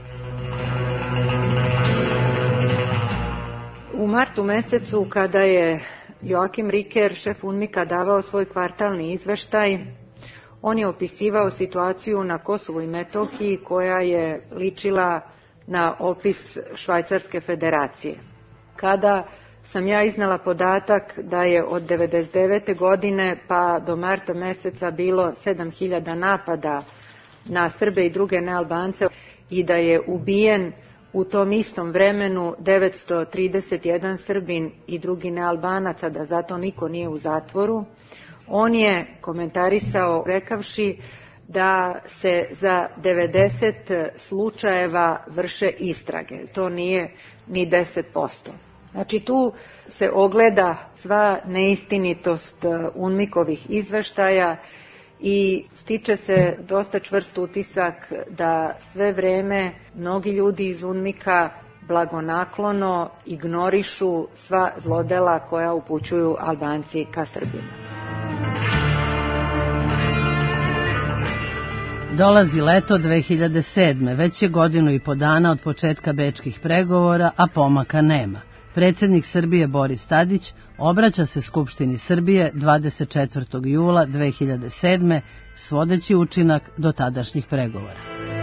U martu mesecu, kada je Joakim Riker, šef UNMIK-a, davao svoj kvartalni izveštaj, on je opisivao situaciju na Kosovu i Metohiji koja je ličila na opis Švajcarske federacije. Kada sam ja iznala podatak da je od 1999. godine pa do marta meseca bilo 7000 napada na Srbe i druge nealbance i da je ubijen u tom istom vremenu 931 Srbin i drugi nealbanaca, da zato niko nije u zatvoru, on je komentarisao rekavši da se za 90 slučajeva vrše istrage. To nije ni 10%. Znači tu se ogleda sva neistinitost UNMIK-ovih izveštaja i stiče se dosta čvrst utisak da sve vreme mnogi ljudi iz UNMIK-a blagonaklono ignorišu sva zlodela koja upućuju Albanci ka Srbima. Dolazi leto 2007. Već je godinu i po dana od početka bečkih pregovora, a pomaka nema. Predsjednik Srbije Boris Tadić obraća se Skupštini Srbije 24. jula 2007. svodeći učinak do tadašnjih pregovora.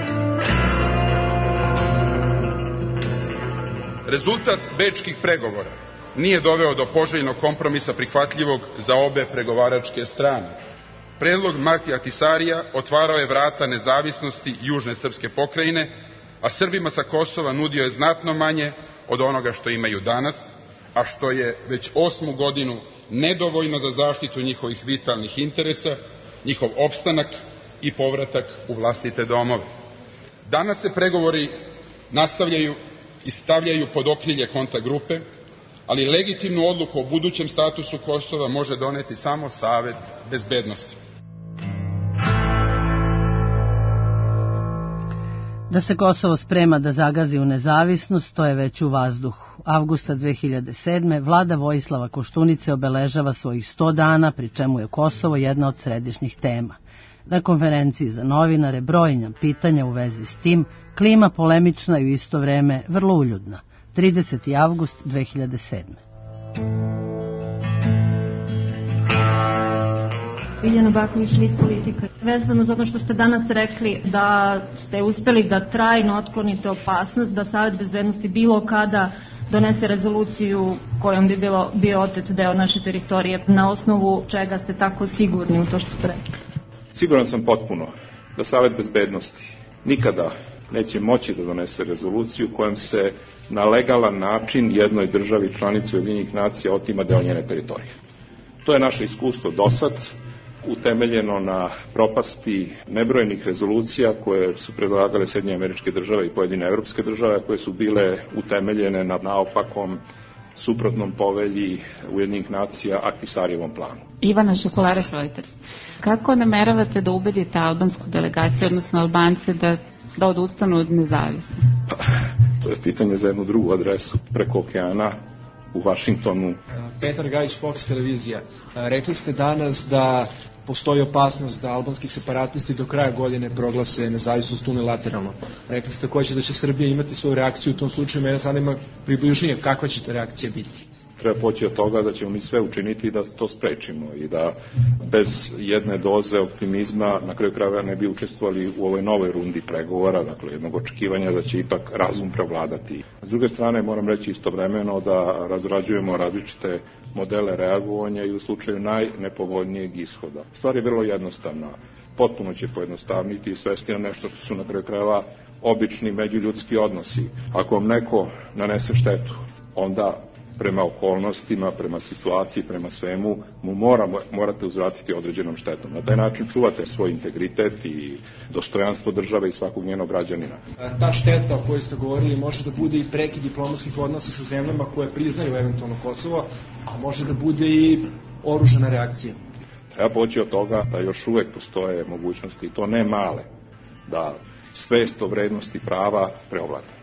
Rezultat bečkih pregovora nije doveo do poželjnog kompromisa prihvatljivog za obe pregovaračke strane. Predlog Martija Ahtisarija otvarao je vrata nezavisnosti južne srpske pokrajine, a Srbima sa Kosova nudio je znatno manje od onoga što imaju danas, a što je već 8. godinu nedovoljno za zaštitu njihovih vitalnih interesa, njihov opstanak i povratak u vlastite domove. Danas se pregovori nastavljaju i stavljaju pod okrilje kontakt grupe, ali legitimnu odluku o budućem statusu Kosova može doneti samo Savet bezbednosti. Da se Kosovo sprema da zagazi u nezavisnost, to je već u vazduhu. Avgusta 2007. vlada Vojislava Koštunice obeležava svojih 100 dana, pri čemu je Kosovo jedna od središnjih tema. Na konferenciji za novinare brojna pitanja u vezi s tim, klima polemična i u isto vreme vrlo uljudna. 30. avgust 2007. Biljana Baković, List Politika. Vezano za ono što ste danas rekli, da ste uspeli da trajno otklonite opasnost, da Savet bezbednosti bilo kada donese rezoluciju kojom bi bio otet deo naše teritorije. Na osnovu čega ste tako sigurni u to što ste rekli? Siguran sam potpuno da Savet bezbednosti nikada neće moći da donese rezoluciju kojom se na legalan način jednoj državi članici Ujedinjenih nacija otima deo njene teritorije. To je naše iskustvo do sad, utemeljeno na propasti nebrojenih rezolucija koje su predlagale Sjedinjene Američke Države i pojedine evropske države, koje su bile utemeljene na naopakom suprotnom povelji Ujedinjenih nacija Ahtisarijevom planu. Ivana Šekulare, Reuters. Kako nameravate da ubedite albansku delegaciju, odnosno Albance, da odustanu od nezavisnosti? To je pitanje za jednu drugu adresu preko okeana u Vašingtonu. Petar Gajić, Fox televizija. Rekli ste danas da postoji opasnost da albanski separatisti do kraja godine proglase nezavisnost unilateralno. Rekli ste također da će Srbija imati svoju reakciju u tom slučaju. Mene zanima približnije kakva će ta reakcija biti. Treba poći od toga da ćemo mi sve učiniti da to sprečimo i da bez jedne doze optimizma na kraju krajeva ne bi učestvovali u ovoj novoj rundi pregovora, dakle jednog očekivanja da će ipak razum prevladati. S druge strane moram reći istovremeno da razrađujemo različite modele reagovanja i u slučaju najnepovoljnijeg ishoda. Stvar je vrlo jednostavna, potpuno će pojednostavniti i svesti na nešto što su na kraju krajeva obični međuljudski odnosi. Ako vam neko nanese štetu, onda prema okolnostima, prema situaciji, prema svemu, mu morate uzvratiti određenom štetom. Na taj način čuvate svoj integritet i dostojanstvo države i svakog njenog građanina. Ta šteta o kojoj ste govorili može da bude i prekid diplomatskih odnosa sa zemljama koje priznaju eventualno Kosovo, a može da bude i oružana reakcija. Treba poći od toga da još uvek postoje mogućnosti, i to ne male, da svest o vrednosti prava preovlada.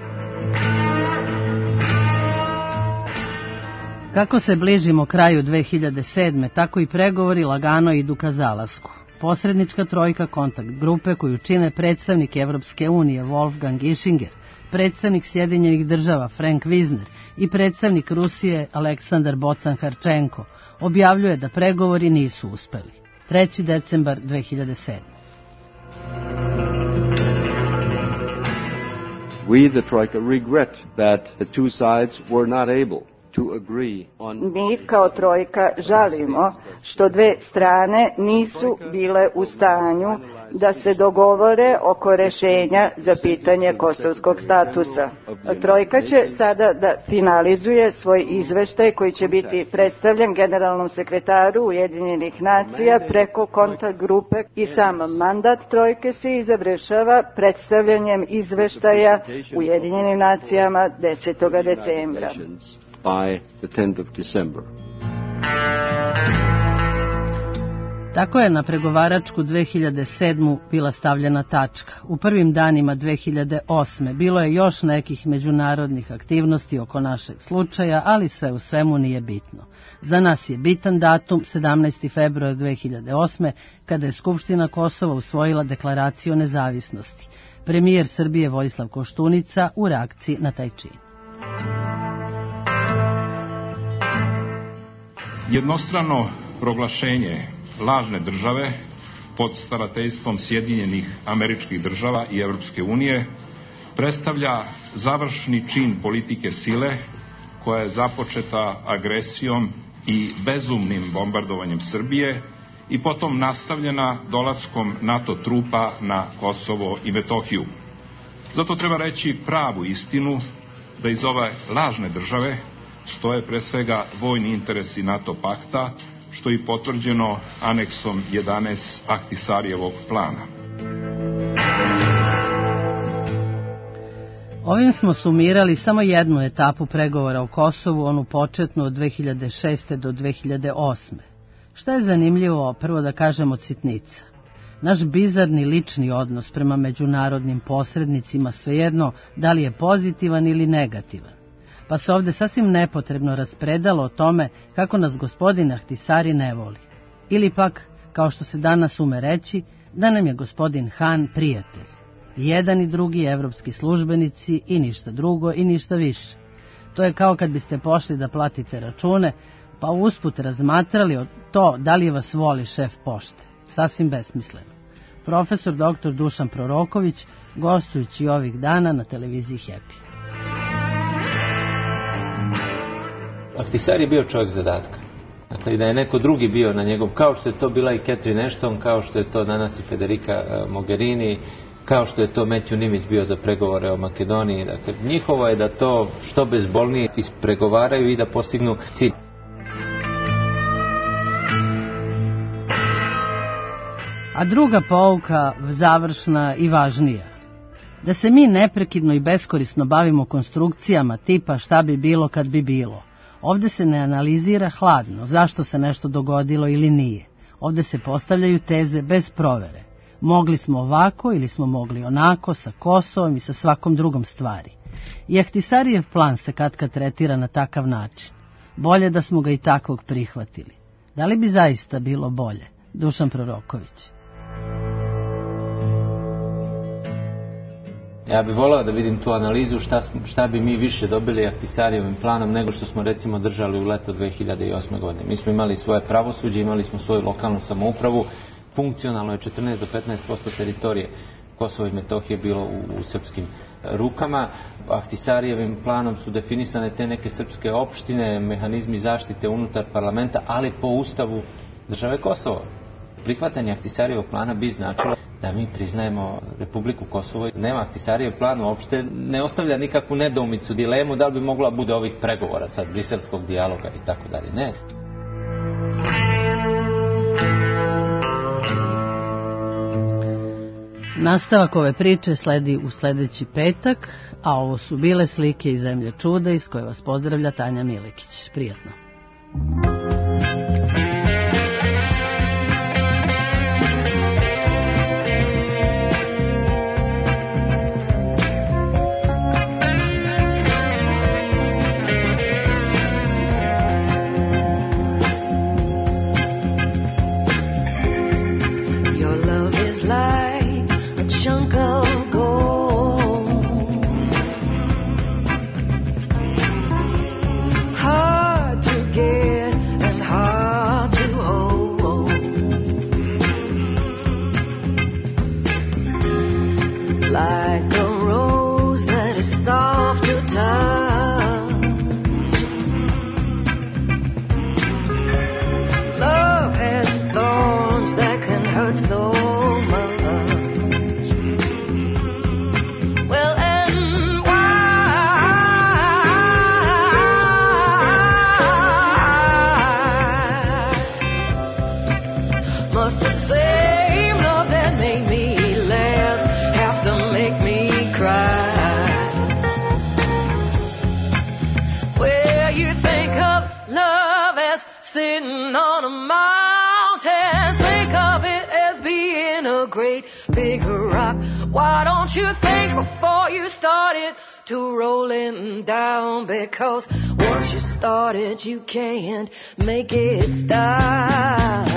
Kako se bližimo kraju 2007. tako i pregovori lagano idu ka zalasku. Posrednička trojka kontakt grupe koju čine predstavnik Evropske unije Wolfgang Ischinger, predstavnik Sjedinjenih država Frank Wisner i predstavnik Rusije Aleksandar Bocan-Harčenko objavljuje da pregovori nisu uspeli. 3. decembar 2007. We, the Troika, regret that the two sides were not able. Mi kao trojka žalimo što dve strane nisu bile u stanju da se dogovore oko rešenja za pitanje kosovskog statusa. Trojka će sada da finalizuje svoj izveštaj koji će biti predstavljen generalnom sekretaru Ujedinjenih nacija preko kontakt grupe i sam mandat trojke se završava predstavljanjem izveštaja Ujedinjenim nacijama 10. decembra. By the 10th of December. Tako je na pregovaračku 2007. bila stavljena tačka. U prvim danima 2008. bilo je još nekih međunarodnih aktivnosti oko našeg slučaja, ali sve u svemu nije bitno. Za nas je bitan datum 17. februar 2008. kada je Skupština Kosova usvojila deklaraciju o nezavisnosti. Premijer Srbije Vojislav Koštunica u reakciji na taj čin. Jednostrano proglašenje lažne države pod starateljstvom Sjedinjenih Američkih Država i Evropske unije predstavlja završni čin politike sile koja je započeta agresijom i bezumnim bombardovanjem Srbije i potom nastavljena dolaskom NATO trupa na Kosovo i Metohiju. Zato treba reći pravu istinu da iz ove lažne države stoje pre svega vojni interesi NATO pakta, što je potvrđeno aneksom 11 Ahtisarijevog plana. Ovim smo sumirali samo jednu etapu pregovora o Kosovu, onu početnu od 2006. do 2008. Šta je zanimljivo, prvo da kažemo, od sitnica? Naš bizarni lični odnos prema međunarodnim posrednicima, svejedno da li je pozitivan ili negativan. Pa se ovde sasvim nepotrebno raspredalo o tome kako nas gospodin Ahtisari ne voli. Ili pak, kao što se danas ume reći, da nam je gospodin Han prijatelj. Jedan i drugi evropski službenici i ništa drugo i ništa više. To je kao kad biste pošli da platite račune, pa usput razmatrali to da li vas voli šef pošte. Sasvim besmisleno. Profesor dr. Dušan Proroković, gostujući ovih dana na televiziji Happy. Ahtisari je bio čovjek zadatka. Dakle, i da je neko drugi bio na njegov, kao što je to bila i Catherine Ashton, kao što je to danas i Federica Mogherini, kao što je to Matthew Nimitz bio za pregovore o Makedoniji. Dakle, njihovo je da to što bezbolnije ispregovaraju i da postignu cilj. A druga pouka, završna i važnija. Da se mi neprekidno i beskorisno bavimo konstrukcijama tipa šta bi bilo kad bi bilo. Ovde se ne analizira hladno zašto se nešto dogodilo ili nije. Ovde se postavljaju teze bez provere. Mogli smo ovako ili smo mogli onako sa Kosovom i sa svakom drugom stvari. I Ahtisarijev plan se katkad tretira na takav način. Bolje da smo ga i takvog prihvatili. Da li bi zaista bilo bolje? Dušan Proroković. Ja bih volao da vidim tu analizu šta bi mi više dobili Ahtisarijevim planom nego što smo recimo držali u leto 2008. godine. Mi smo imali svoje pravosuđe, imali smo svoju lokalnu samoupravu, funkcionalno je 14 do 15% teritorije Kosova i Metohije bilo u srpskim rukama. Ahtisarijevim planom su definisane te neke srpske opštine, mehanizmi zaštite unutar parlamenta, ali po ustavu države Kosovo. Prihvatanje Ahtisarijevog plana bi značilo da mi priznajemo Republiku Kosovo. Nema Ahtisarijev plan, uopšte ne ostavlja nikakvu nedoumicu, dilemu da li bi mogla bude ovih pregovora sad, briselskog dijaloga i tako dalje. Ne. Nastavak ove priče sledi u sledeći petak, a ovo su bile slike iz Zemlje čuda iz koje vas pozdravlja Tanja Milikić. Prijatno. Because once you started, you can't make it stop.